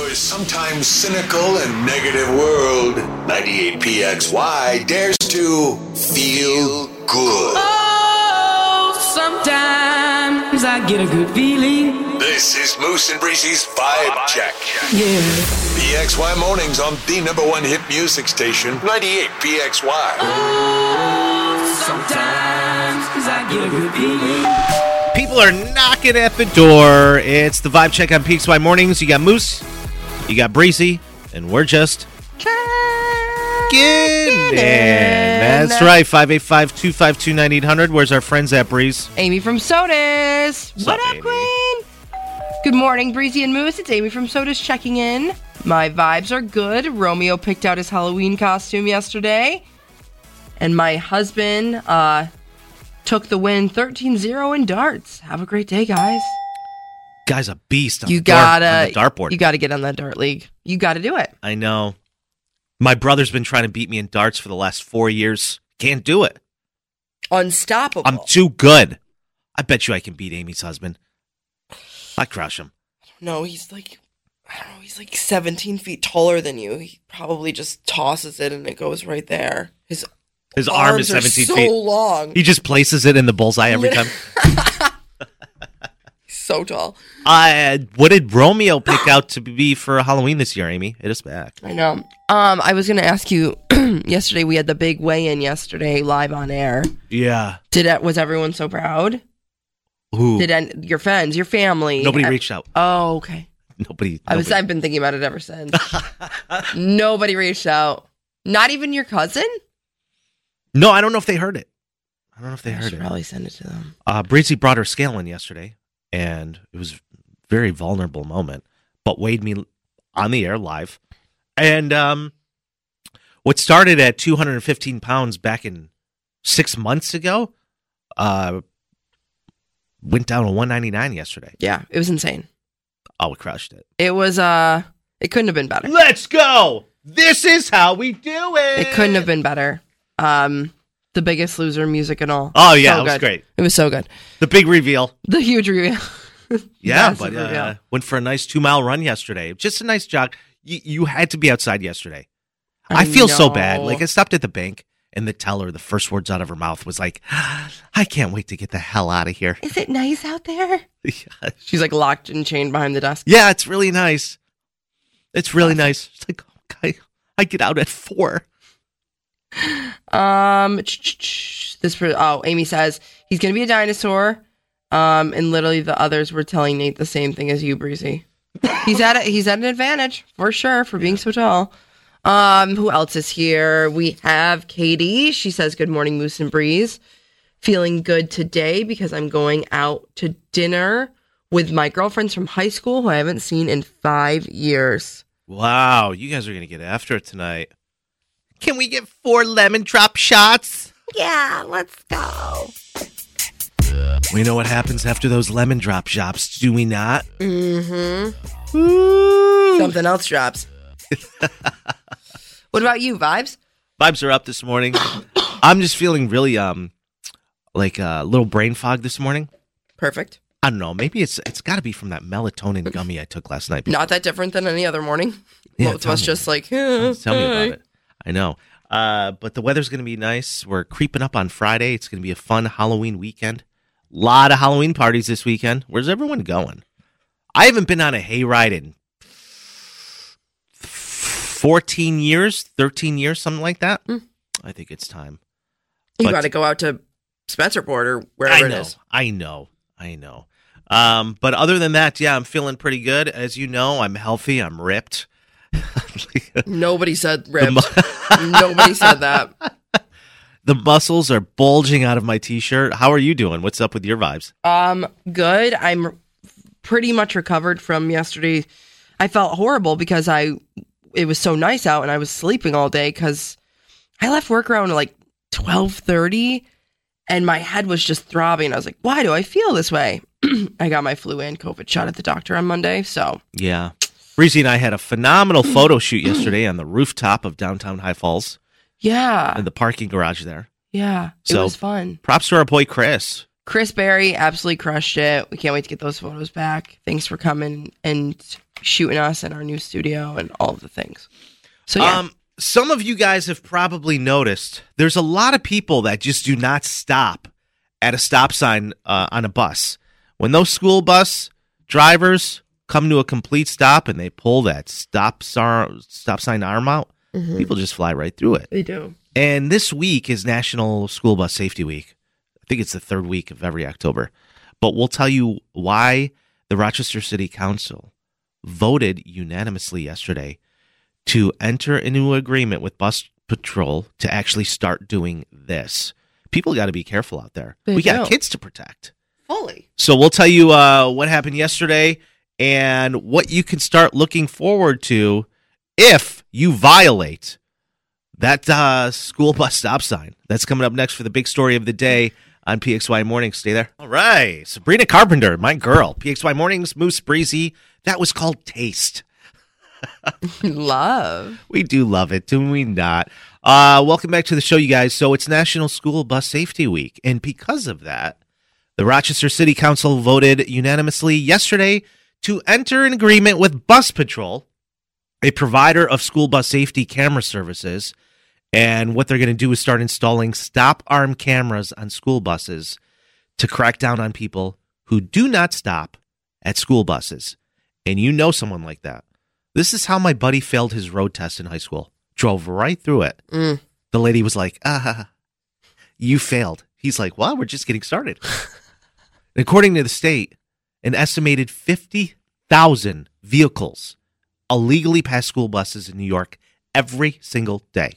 America's sometimes cynical and negative world, 98PXY dares to feel good. Oh, sometimes I get a good feeling. This is Moose and Breezy's Vibe Check. Yeah. PXY mornings on the #1 hit music station, 98PXY. Oh, sometimes I get a good feeling. People are knocking at the door. It's the Vibe Check on PXY mornings. You got Moose, you got Breezy, and we're just checking in. That's right, 585-252-9800. Where's our friends at, Breeze? Amy from Sodas. What's What up, up, Amy? Queen? Good morning, Breezy and Moose. It's Amy from Sodas checking in. My vibes are good. Romeo picked out his Halloween costume yesterday. And my husband took the win 13-0 in darts. Have a great day, guys. Guy's a beast on You the gotta dartboard. You gotta get on that dart league. You gotta do it. I know. My brother's been trying to beat me in darts for the last 4 years. Can't do it. Unstoppable. I'm too good. I bet you I can beat Amy's husband. I crush him. No, he's like, I don't know, he's like 17 feet taller than you. He probably just tosses it and it goes right there. His arm is arms 17 are so feet. long. He just places it in the bullseye every time. He's so tall. What did Romeo pick out to be for Halloween this year, Amy? Hit us back. I know. I was going to ask you, yesterday we had the big weigh-in yesterday live on air. Yeah. Was everyone so proud? Who? Your friends, your family? Nobody reached out. Oh, okay. Nobody. I've been thinking about it ever since. Nobody reached out. Not even your cousin? No, I don't know if they heard it. I should probably send it to them. Breezy brought her scale in yesterday, and it was a very vulnerable moment, but weighed me on the air live. And what started at 215 pounds back in 6 months ago went down to 199 yesterday. Yeah, it was insane. Oh, we crushed it. It was, it couldn't have been better. Let's go! This is how we do it! It couldn't have been better. The Biggest Loser music and all. Oh, yeah, So it was good. great. It was so good. The big reveal. The huge reveal. Yeah, Massive but reveal. went for a nice 2-mile run yesterday. Just a nice jog. You had to be outside yesterday. I feel so know. bad. Like, I stopped at the bank, and the teller, the first words out of her mouth was like, I can't wait to get the hell out of here. Is it nice out there? Yeah. She's like locked and chained behind the desk. Yeah, it's really nice. It's really nice. It's like, okay, I get out at 4. Amy says he's gonna be a dinosaur. And literally the others were telling Nate the same thing as you, Breezy. He's at an advantage for sure for being so tall. Who else is here? We have Katie. She says, good morning, Moose and Breeze. Feeling good today because I'm going out to dinner with my girlfriends from high school who I haven't seen in 5 years. Wow, you guys are going to get after it tonight. Can we get 4 lemon drop shots? Yeah, let's go. We know what happens after those lemon drop shots, do we not? Mm-hmm. Ooh. Something else drops. What about you, Vibes? Vibes are up this morning. I'm just feeling really like a little brain fog this morning. Perfect. I don't know. Maybe it's got to be from that melatonin gummy I took last night. Not that different than any other morning. Yeah, Both of us me. just like, Tell me about it. I know. But the weather's going to be nice. We're creeping up on Friday. It's going to be a fun Halloween weekend. A lot of Halloween parties this weekend. Where's everyone going? I haven't been on a hayride in 14 years, 13 years, something like that. I think it's time. You But- got to go out to Spencerport or wherever it is. I know. But other than that, yeah, I'm feeling pretty good. As you know, I'm healthy. I'm ripped. Nobody said ripped. Nobody said that. The muscles are bulging out of my t-shirt. How are you doing? What's up with your vibes? Good. I'm pretty much recovered from yesterday. I felt horrible because it was so nice out and I was sleeping all day because I left work around like 12:30 and my head was just throbbing. I was like, why do I feel this way? I got my flu and COVID shot at the doctor on Monday. So Yeah. Reese and I had a phenomenal photo shoot yesterday on the rooftop of downtown High Falls yeah, in the parking garage there. yeah, it So- was fun. Props to our boy Chris. Chris Berry absolutely crushed it. We can't wait to get those photos back. Thanks for coming and shooting us in our new studio and all of the things. So yeah. Some of you guys have probably noticed there's a lot of people that just do not stop at a stop sign on a bus. When those school bus drivers come to a complete stop and they pull that stop sign arm out, people just fly right through it. They do. And this week is National School Bus Safety Week. I think it's the third week of every October. But we'll tell you why the Rochester City Council voted unanimously yesterday to enter into an agreement with Bus Patrol to actually start doing this. People got to be careful out there. We got kids to protect. Fully. So we'll tell you what happened yesterday and what you can start looking forward to if you violate that school bus stop sign. That's coming up next for the big story of the day on PXY Mornings. Stay there. All right. Sabrina Carpenter, my girl. PXY Mornings, Moose Breezy. That was called Taste. Love. We do love it, do we not? Welcome back to the show, you guys. So it's National School Bus Safety Week, and because of that, the Rochester City Council voted unanimously yesterday to enter an agreement with Bus Patrol, a provider of school bus safety camera services, and what they're going to do is start installing stop arm cameras on school buses to crack down on people who do not stop at school buses. And you know someone like that. This is how my buddy failed his road test in high school. Drove right through it. The lady was like, you failed. He's like, well, we're just getting started. According to the state, an estimated 50,000 vehicles illegally pass school buses in New York every single day.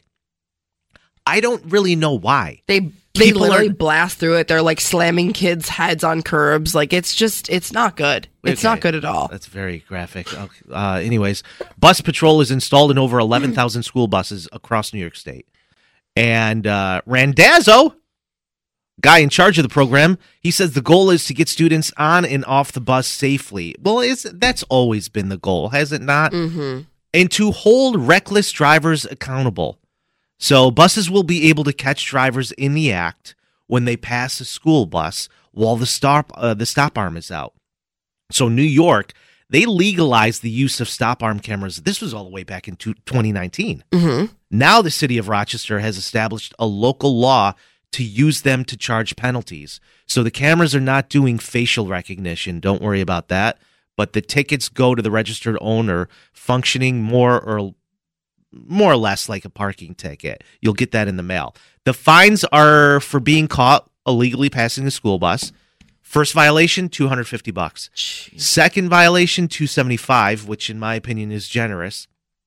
I don't really know why. They literally blast through it. They're like slamming kids' heads on curbs. Like it's not good. It's not good at all. That's very graphic. Anyways, Bus Patrol is installed in over 11,000 school buses across New York State. And Randazzo, guy in charge of the program, he says the goal is to get students on and off the bus safely. Well, that's always been the goal, has it not? Mm-hmm. And to hold reckless drivers accountable. So buses will be able to catch drivers in the act when they pass a school bus while the stop arm is out. So New York, they legalized the use of stop arm cameras. This was all the way back in 2019. Mm-hmm. Now the city of Rochester has established a local law to use them to charge penalties. So the cameras are not doing facial recognition. Don't worry about that. But the tickets go to the registered owner, functioning more or less like a parking ticket. You'll get that in the mail. The fines are for being caught illegally passing a school bus. First violation, $250. Jeez. Second violation, $275, which in my opinion is generous.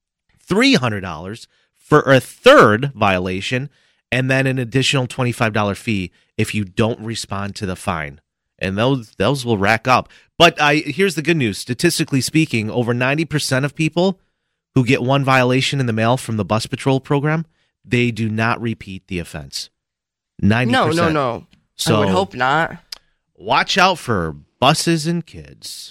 $300 for a third violation, and then an additional $25 fee if you don't respond to the fine. And those will rack up. But here's the good news. Statistically speaking, over 90% of people who get one violation in the mail from the Bus Patrol program, they do not repeat the offense. 90%. No. So I would hope not. Watch out for buses and kids.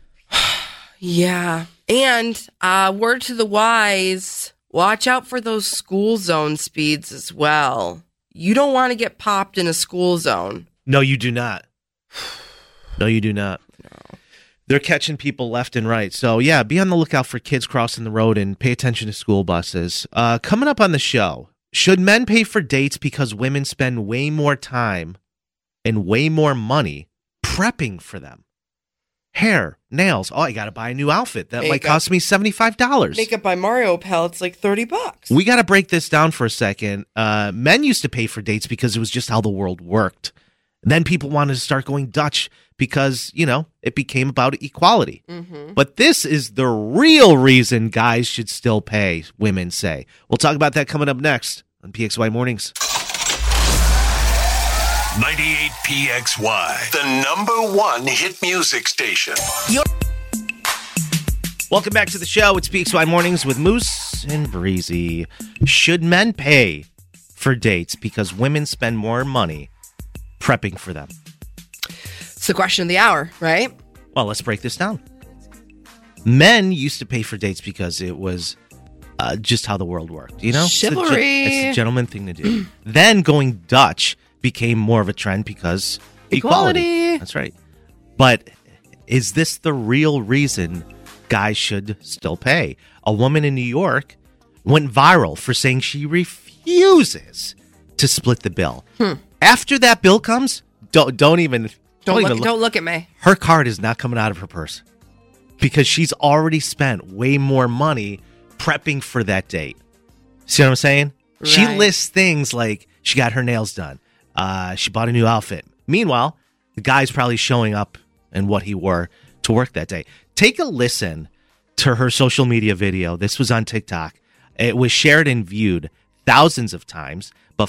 Yeah. And word to the wise, watch out for those school zone speeds as well. You don't want to get popped in a school zone. No, you do not. No, you do not. No. They're catching people left and right. So, yeah, be on the lookout for kids crossing the road and pay attention to school buses. Coming up on the show, should men pay for dates because women spend way more time and way more money prepping for them? Hair, nails. Oh, I got to buy a new outfit. That might cost me $75. Makeup by Mario palettes like $30. We got to break this down for a second. Men used to pay for dates because it was just how the world worked. Then people wanted to start going Dutch because, it became about equality. Mm-hmm. But this is the real reason guys should still pay, women say. We'll talk about that coming up next on PXY Mornings. 98 PXY, the #1 hit music station. Welcome back to the show. It's PXY Mornings with Moose and Breezy. Should men pay for dates because women spend more money prepping for them? It's the question of the hour, right? Well, let's break this down. Men used to pay for dates because it was just how the world worked. Chivalry. It's a gentleman thing to do. Then going Dutch became more of a trend because equality. That's right. But is this the real reason guys should still pay. A woman in New York went viral for saying she refuses to split the bill. After that bill comes, don't look at me. Her card is not coming out of her purse because she's already spent way more money prepping for that date. See what I'm saying? Right. She lists things like she got her nails done. She bought a new outfit. Meanwhile, the guy's probably showing up in what he wore to work that day. Take a listen to her social media video. This was on TikTok. It was shared and viewed thousands of times. But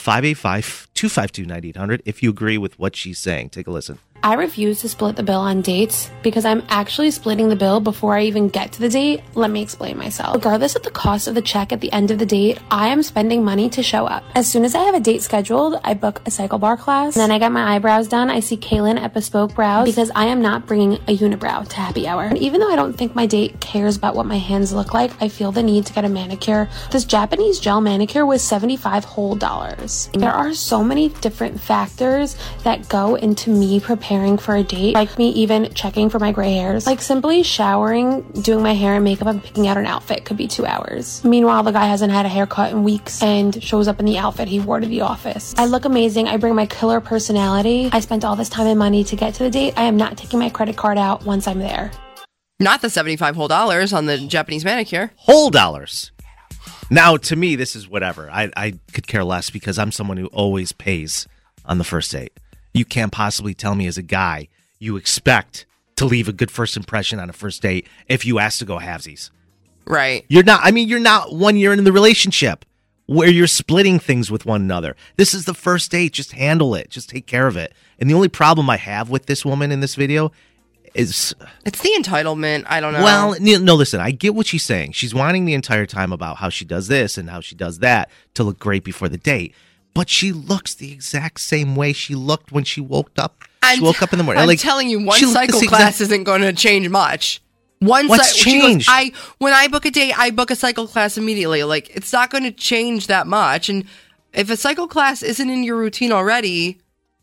585-252-9800 if you agree with what she's saying. Take a listen. I refuse to split the bill on dates because I'm actually splitting the bill before I even get to the date. Let me explain myself. Regardless of the cost of the check at the end of the date, I am spending money to show up. As soon as I have a date scheduled, I book a cycle bar class. And then I get my eyebrows done. I see Kaylin at Bespoke Brows because I am not bringing a unibrow to happy hour. And even though I don't think my date cares about what my hands look like, I feel the need to get a manicure. This Japanese gel manicure was $75 whole. There are so many different factors that go into me preparing for a date, like me even checking for my gray hairs. Like simply showering, doing my hair and makeup, and picking out an outfit could be 2 hours. Meanwhile, the guy hasn't had a haircut in weeks and shows up in the outfit he wore to the office. I look amazing. I bring my killer personality. I spent all this time and money to get to the date. I am not taking my credit card out once I'm there. Not the $75 whole on the Japanese manicure. Whole dollars. Now, to me, this is whatever. I could care less because I'm someone who always pays on the first date. You can't possibly tell me as a guy you expect to leave a good first impression on a first date if you ask to go halvesies. Right. You're not 1 year in the relationship where you're splitting things with one another. This is the first date. Just handle it. Just take care of it. And the only problem I have with this woman in this video is... It's the entitlement. I don't know. Well, no, listen, I get what she's saying. She's whining the entire time about how she does this and how she does that to look great before the date. But she looks the exact same way she looked when she woke up. She woke up in the morning. I'm telling you, one cycle class isn't going to change much. What's changed? When I book a date, I book a cycle class immediately. Like, it's not going to change that much. And if a cycle class isn't in your routine already,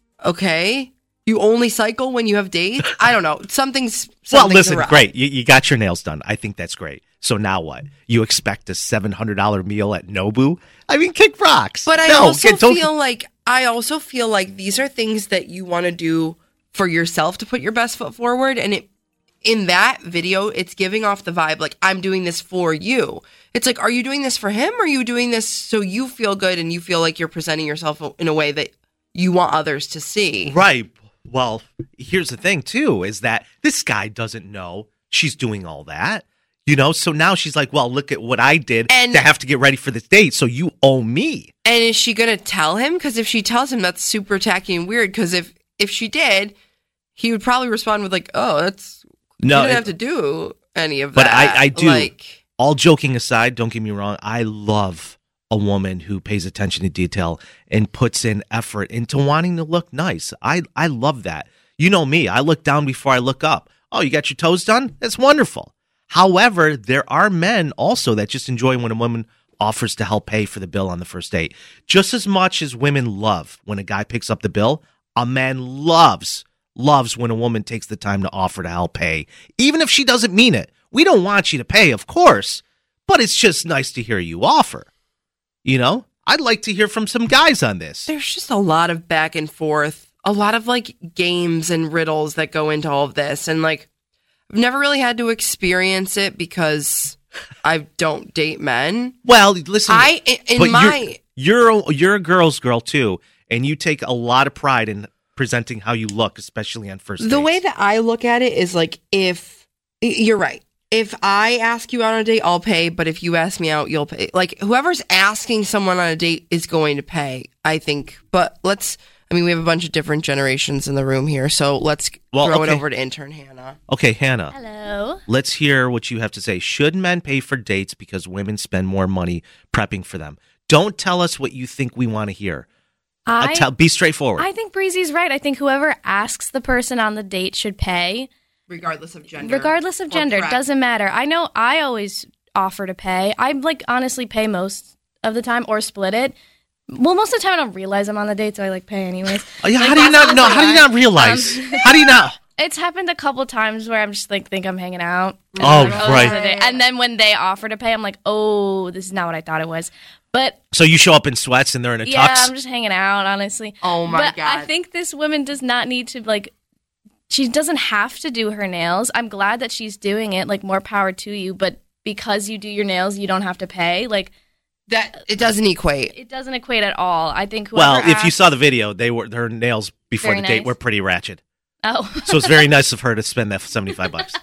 okay, you only cycle when you have dates? I don't know. Something's well, listen, around. Great. You got your nails done. I think that's great. So now what? You expect a $700 meal at Nobu? I mean, kick rocks. But I also feel like these are things that you want to do for yourself to put your best foot forward. And in that video, it's giving off the vibe like, I'm doing this for you. It's like, are you doing this for him? Or are you doing this so you feel good and you feel like you're presenting yourself in a way that you want others to see? Right. Well, here's the thing, too, is that this guy doesn't know she's doing all that. You know, so now she's like, well, look at what I did to have to get ready for this date, so you owe me. And is she going to tell him? Because if she tells him, that's super tacky and weird. Because if she did, he would probably respond with like, oh, that's... No, you don't have to do any of that. But I do. All joking aside, don't get me wrong, I love a woman who pays attention to detail and puts in effort into wanting to look nice. I love that. You know me, I look down before I look up. Oh, you got your toes done? That's wonderful. However, there are men also that just enjoy when a woman offers to help pay for the bill on the first date. Just as much as women love when a guy picks up the bill, a man loves when a woman takes the time to offer to help pay, even if she doesn't mean it. We don't want you to pay, of course, but it's just nice to hear you offer. You know, I'd like to hear from some guys on this. There's just a lot of back and forth, a lot of like games and riddles that go into all of this. And like, I've never really had to experience it because I don't date men. Well, listen, you're a girl's girl too, and you take a lot of pride in presenting how you look, especially on first dates. The way that I look at it is like, if you're right, if I ask you out on a date, I'll pay. But if you ask me out, you'll pay. Like whoever's asking someone on a date is going to pay, I think. But we have a bunch of different generations in the room here, so let's throw it over to intern Hannah. Okay, Hannah. Hello. Let's hear what you have to say. Should men pay for dates because women spend more money prepping for them? Don't tell us what you think we want to hear. Be straightforward. I think Breezy's right. I think whoever asks the person on the date should pay. Regardless of gender. It doesn't matter. I know I always offer to pay. I honestly pay most of the time or split it. Well, most of the time I don't realize I'm on the date, so I pay anyways. Oh, yeah, how do you not know? How do you not realize? How do you not? It's happened a couple times where I'm just like, think I'm hanging out. And Oh, I'm like, right. this is it. And then when they offer to pay, I'm like, oh, this is not what I thought it was. But So you show up in sweats and they're in a yeah, tux? I'm just hanging out, honestly. Oh my but God. I think this woman does not need to, like, she doesn't have to do her nails. I'm glad that she's doing it. Like, more power to you. But because you do your nails, you don't have to pay. Like, That it doesn't equate. it doesn't equate at all. I think whoever Well, if you asked- saw the video, her nails before Very the date nice. were pretty ratchet. Oh. So it's very nice of her to spend that $75.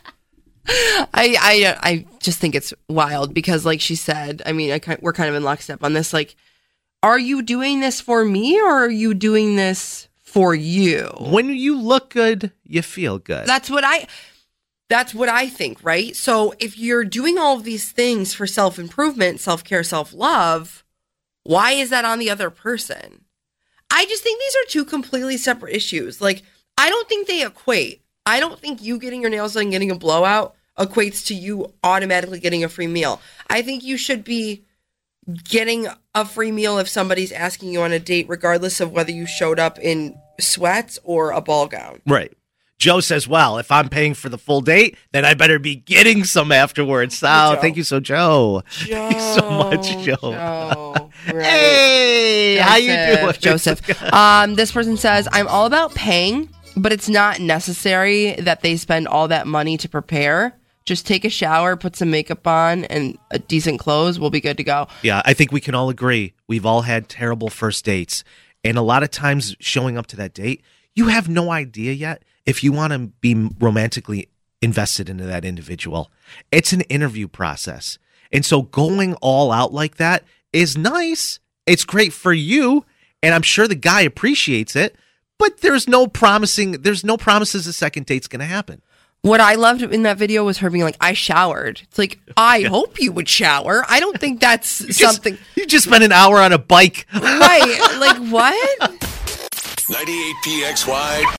I just think it's wild because, like she said, I mean, we're kind of in lockstep on this. Like, are you doing this for me or are you doing this for you? When you look good, you feel good. That's what I think, right? So if you're doing all of these things for self-improvement, self-care, self-love, why is that on the other person? I just think these are two completely separate issues. Like, I don't think they equate. I don't think you getting your nails done and getting a blowout equates to you automatically getting a free meal. I think you should be getting a free meal if somebody's asking you on a date, regardless of whether you showed up in sweats or a ball gown. Right. Joe says, well, if I'm paying for the full date, then I better be getting some afterwards. Oh, Joe. thank you so, Joe. Thank you so much, Joe. Joe. Right. Hey, how you doing? Joseph. This person says, I'm all about paying, but it's not necessary that they spend all that money to prepare. Just take a shower, put some makeup on, and a decent clothes. We'll be good to go. Yeah, I think we can all agree. We've all had terrible first dates. And a lot of times showing up to that date, you have no idea yet if you want to be romantically invested into that individual. It's an interview process. And so going all out like that is nice. It's great for you. And I'm sure the guy appreciates it. But there's no promises the second date's going to happen. What I loved in that video was her being like, I showered. It's like, I hope you would shower. I don't think that's something. You just spent an hour on a bike. Right. Like, what? 98 PXY.